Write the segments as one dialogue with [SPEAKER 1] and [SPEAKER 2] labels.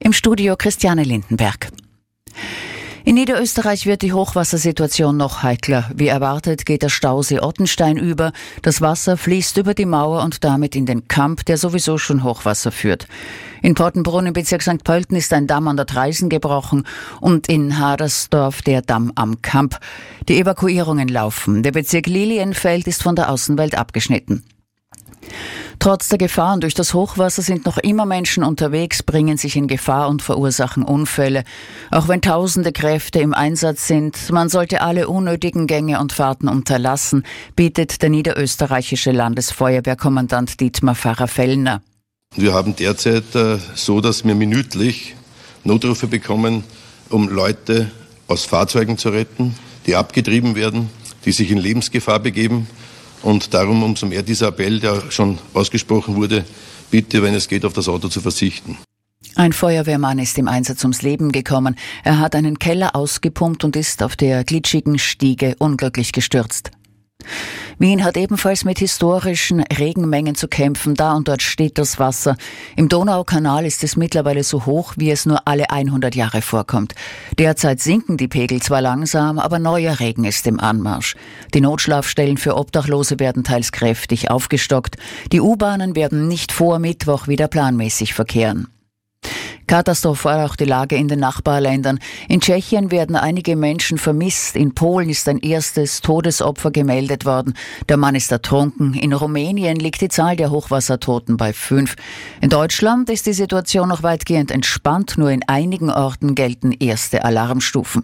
[SPEAKER 1] Im Studio Christiane Lindenberg. In Niederösterreich wird die Hochwassersituation noch heikler. Wie erwartet geht der Stausee Ottenstein über. Das Wasser fließt über die Mauer und damit in den Kamp, der sowieso schon Hochwasser führt. In Pottenbrunn im Bezirk St. Pölten ist ein Damm an der Traisen gebrochen und in Hadersdorf der Damm am Kamp. Die Evakuierungen laufen. Der Bezirk Lilienfeld ist von der Außenwelt abgeschnitten. Trotz der Gefahren durch das Hochwasser sind noch immer Menschen unterwegs, bringen sich in Gefahr und verursachen Unfälle. Auch wenn tausende Kräfte im Einsatz sind, man sollte alle unnötigen Gänge und Fahrten unterlassen, bietet der niederösterreichische Landesfeuerwehrkommandant Dietmar Pfarrer-Fellner.
[SPEAKER 2] Wir haben derzeit so, dass wir minütlich Notrufe bekommen, um Leute aus Fahrzeugen zu retten, die abgetrieben werden, die sich in Lebensgefahr begeben. Und darum umso mehr dieser Appell, der schon ausgesprochen wurde, bitte, wenn es geht, auf das Auto zu verzichten.
[SPEAKER 1] Ein Feuerwehrmann ist im Einsatz ums Leben gekommen. Er hat einen Keller ausgepumpt und ist auf der glitschigen Stiege unglücklich gestürzt. Wien hat ebenfalls mit historischen Regenmengen zu kämpfen. Da und dort steht das Wasser. Im Donaukanal ist es mittlerweile so hoch, wie es nur alle 100 Jahre vorkommt. Derzeit sinken die Pegel zwar langsam, aber neuer Regen ist im Anmarsch. Die Notschlafstellen für Obdachlose werden teils kräftig aufgestockt. Die U-Bahnen werden nicht vor Mittwoch wieder planmäßig verkehren. Katastrophal auch die Lage in den Nachbarländern. In Tschechien werden einige Menschen vermisst. In Polen ist ein erstes Todesopfer gemeldet worden. Der Mann ist ertrunken. In Rumänien liegt die Zahl der Hochwassertoten bei 5. In Deutschland ist die Situation noch weitgehend entspannt. Nur in einigen Orten gelten erste Alarmstufen.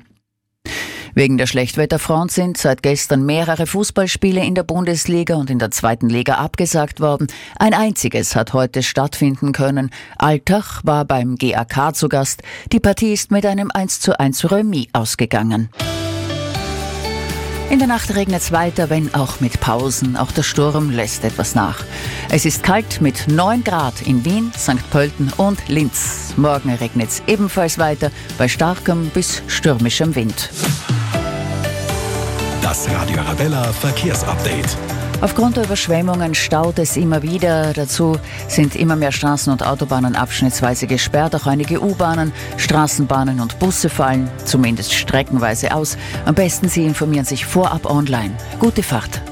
[SPEAKER 1] Wegen der Schlechtwetterfront sind seit gestern mehrere Fußballspiele in der Bundesliga und in der zweiten Liga abgesagt worden. Ein einziges hat heute stattfinden können. Altach war beim GAK zu Gast. Die Partie ist mit einem 1:1 Remis ausgegangen. In der Nacht regnet es weiter, wenn auch mit Pausen. Auch der Sturm lässt etwas nach. Es ist kalt mit 9 Grad in Wien, St. Pölten und Linz. Morgen regnet es ebenfalls weiter bei starkem bis stürmischem Wind.
[SPEAKER 3] Das Radio Arabella Verkehrsupdate.
[SPEAKER 1] Aufgrund der Überschwemmungen staut es immer wieder. Dazu sind immer mehr Straßen und Autobahnen abschnittsweise gesperrt. Auch einige U-Bahnen, Straßenbahnen und Busse fallen zumindest streckenweise aus. Am besten Sie informieren sich vorab online. Gute Fahrt.